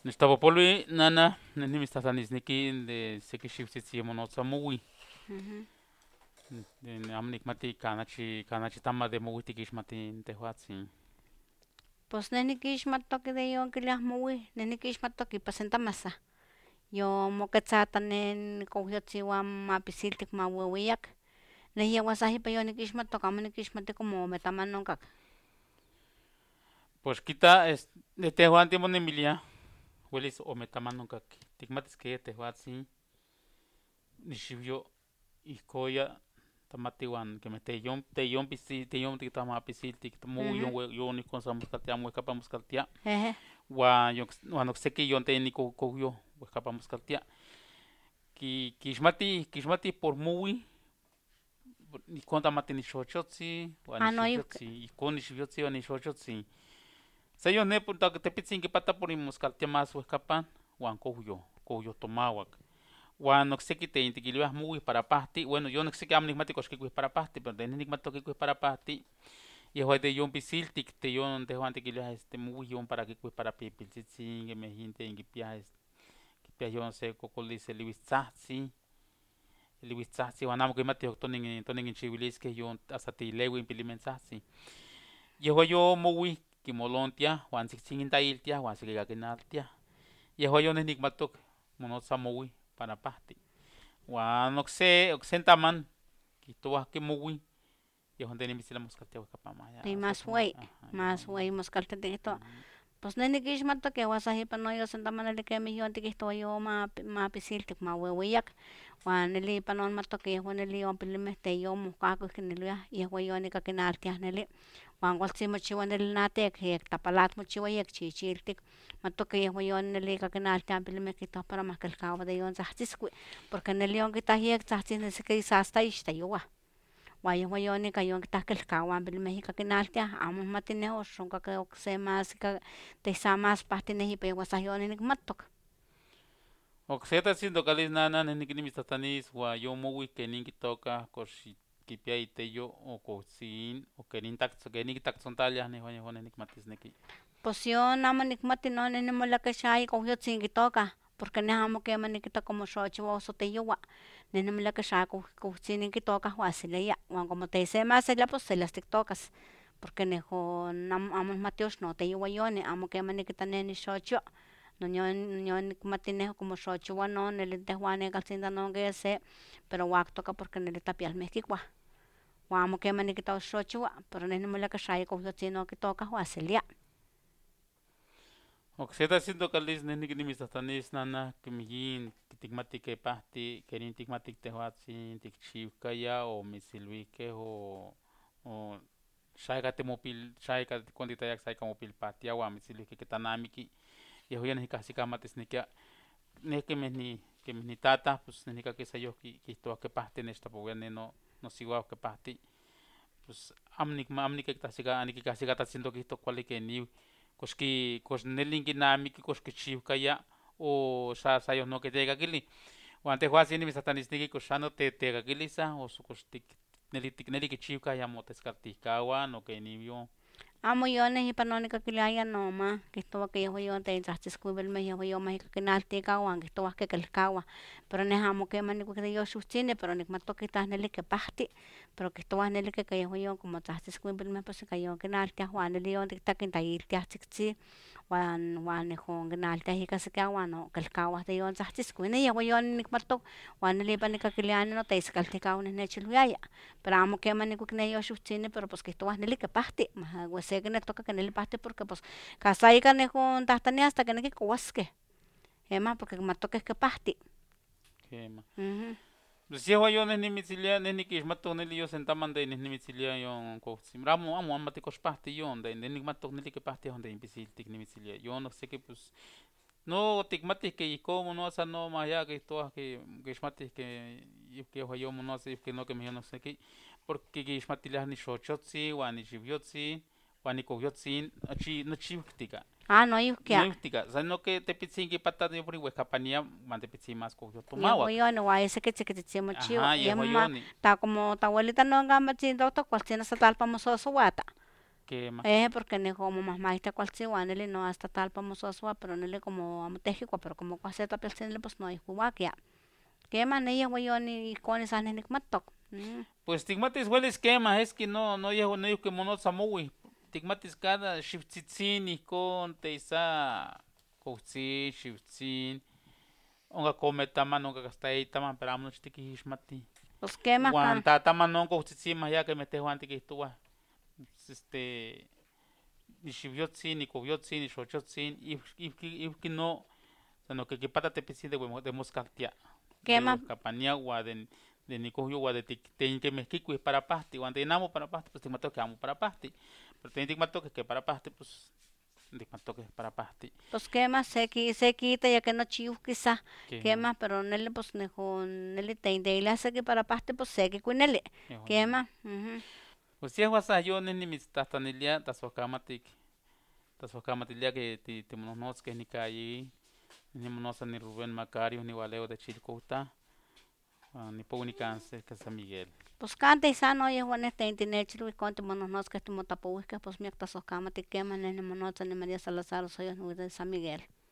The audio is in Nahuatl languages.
Nixtapopolui nana nehnimitlahtlanisneki de seki xiwtzitzi monotzamoui Ujú. amo nikmati kanachi tama de moui tikixmati tejuatsin. Pues neh nikixmatoki de yon kiliah mowih, neh nikixmatoki ipa sentamasa, yomoketzata nen kowyotzin wan mapisiltik maweuiyak, neh yehuan sa ipa yonikixmatok, amo nikixmati como ometamanonkak. Pues kita de tejuan timonemilia welis ometamanonkak, tikmatis ke tejuatsin nixiwyo ihkoya tamati wan kemeh teyon tikitamapisiltik mowih Ujú. yon ihkon san moskaltia amo uejkapan moskaltia Eje. wan okseki yon tenikokowyo uejkapan moskaltia kixmatih por mowih ihkon tamati nixochotzin wan Noihki. nixiwyotzin ihkon nixiwyotzin wan nixochotzin se yon nepa tepitzin kipata por nimoskaltia mas uejkapan wan kowyo tomawak wan okseki tikiliah mowih para pahti, bueno yon okseki amo nikmati kox kikuih para pahti pero de neh nikmatok kikuih para pahti yehuan de yon pisiltik tejon tejuan tikiliah mowih yon para kikuih para pipiltzitzin kemeh inten kipiah yon se kokolis liuitzahtzin wan amo kimatih tonin kinchiuiliskeh yon hasta tileui in pilimentzahtzin yehuan yon mowih kimolontiah wan tziktzin kintailtiah wan sekika kinaltiah yehuan yon neh nikmatok monotza mowih para pahti wan okse taman kihtowah ke mowih yehuan de nimitzilua moskaltia uejkapan Mas ueyi moskaltia tikihtowa. Pues neh nikixmatok yehuan sa ipa noyosentamana kemih yon tikihtowa yon mapisiltik maweuiyak wan neli ipan onmatok yehuan neli onpilimeh teyon mohkakuih kinilwiah yehuan yon ika kinaltiah neli wan kualtzin mochiua neli in ateak yek tapalat mochiua yek chichiltik matoki yehuan yon neli ika kinaltiah in pilimeh kihtowa para mahkelkaua de yon tzahtziskui porque neli onkitah yek tzahttzin seki sa hasta ixteyowah wan yehuan yon ika kitah kelkauah in pilimeh ika kinaltiah amo nihmati neh ox onkah okse mas ika teh sa mas pahti neh ipa yehuan sa yonin nikmatok. Okse tlatzintokalis nana neh nimitztlahtlanis wan yon mowih kenin kitokah kox kipia iteyo o kohtzin o kenin kitaktzontlaliah yehuan neh nikmatisneki. Pues yon amo nikmati no neh nimolia kech kowyotzin kitokah porque neh amo keman nikita como xochiua o soteyoua neh nimolia kech kohtzinin kitokah wan seleia wan como teh se maselia pues selias tiktokas porque nehon amo nihmati ox noteyoua yonih amo keman nikita neh nixochia nion nikmati neh como xochiua non neli tehuan nekaltzintla ke se pero uaktoka porque neli tapialmeh kikuah wan amo keman nikita ox xochiua pero neh nimolia kech kowyotzin no kitokah wan selia. Okse tlatzintokalis neh nimitztlahtlanis nana kemih yin tikmati ke pahti kenin tikmati tejuatzin tikchiukaya o mitzilhuihkeh o xayeka tikontiaya sa ika mopilpahtia wan mitzilhuihkeh kitalnamiki yehuan yon nikahsikamatisnekia neh kemih nitata pues neh nikaki seyos kihtowa ke pahti nechtapowia ne nosiuau ke pahti pues amo nikahsikatlatzintoquihto kuali keniuh kox neli kinamiki kox kichiukaya o sa yon kitekakili wan tejuatsin nimitztlahtlanisneki kox ano tetekakilisa o kox neli kichiukaya moteskaltihkawan o keniuh yon. Amo yon neh ipan onikakiliaya noma kihtowa ke yehuan yon teintzahtziskuibilmeh yehuan yon mahika kinaltikah wan kihtowah ke kelkauah pero neh amo keman nikui de yon xiutzintli pero nikmatok itah neli ke pahti pero kihtowah neli ke yehuan yon como tzahtziskuibilmeh pues ika yon kinaltiah wan neli yon tikita kintailtiah tziktzin wan nehon kinaltiah ika sekian wan kelkauah de yon tzahtziskui neh yehuan yon nikmatok wan neli ipan nikakiliaya noteiskaltihkau neh nechilwiaya pero amo keman nikui neh yon xiutzintli pero pues kihtowah neli ke pahti se kineltoka ke neli pahti porque pues ka sa ika nehontlahtlania hasta kinekih kouaskeh kemah porque kimatokeh ke pahti. Kemah, Ujú. pues yehuan yon neh nimitzilia neh nikixmatok neli yon sentamanteh neh nimitzilia yon kohtzin pero amo nihmati kox pahti yon de neh nikmatok neli ke pahti de in pisiltik nimitzilia yon okseki pues no tikmatih ke ihkon monotza no maya kihtowah kixmatih ke yehuan yon monotza no kemih yon okseki porque kixmatiliah nixochotzin wan nixiwyotzin wan nikowyotzin nochi iwihtika Noihki san non ke tepitzin kipata por uehkapania wan tepitzin mas kowyotomawak. yehuan yon wan seki tzikitzitzin mochiua Yehuan yonih. ta como toabuelita non kamatzin tohtoh kualtzin hasta tlalpan mososouata Quema. Porque ne como mamá cualquiera nele no hasta talpa mososua, pero nele como amotejico, pero como cuaseta pelsenle pues no iguaquia. Quema neya wayoni con esa nenek matok. Pues tigmatis hueles quema, es que no llevo no que mono samui. Tigmatis cada shiftsitzin y con teisa coutsi shiftzin. Onga come taman onga gastai taman pero amno chitiki hishmati. Pues quema kan. Guanta taman no coutsi más ya que mete guanti que estuva. Ni shivyotsin ni kovyotsin ni shochotsin if que no sino que pata te pisi de moscaltia. Quema. De capania gua de nicohio gua de te que mezquico para pasti cuando enamo para pasti pues te mato que amo para pasti pero te mato que para pasti pues te mato que para pasti Pues quema se quita ya que no chiu quizá. que Quema pero nele pues nejo nele te la se que para paste pues se que cuinele. Quema. pues si es wasa yo ni mis tatanilia tasokamatik que te monos que ni calle ni monos ni Rubén Macario ni Valeo de Chilcota ni Punicanse que San Miguel. Pues canta y sano y bueno este internet chilu y conte monos nos que estimo tapo que pues mi acta socama te quema nene monos ni María Salazar soy de San Miguel.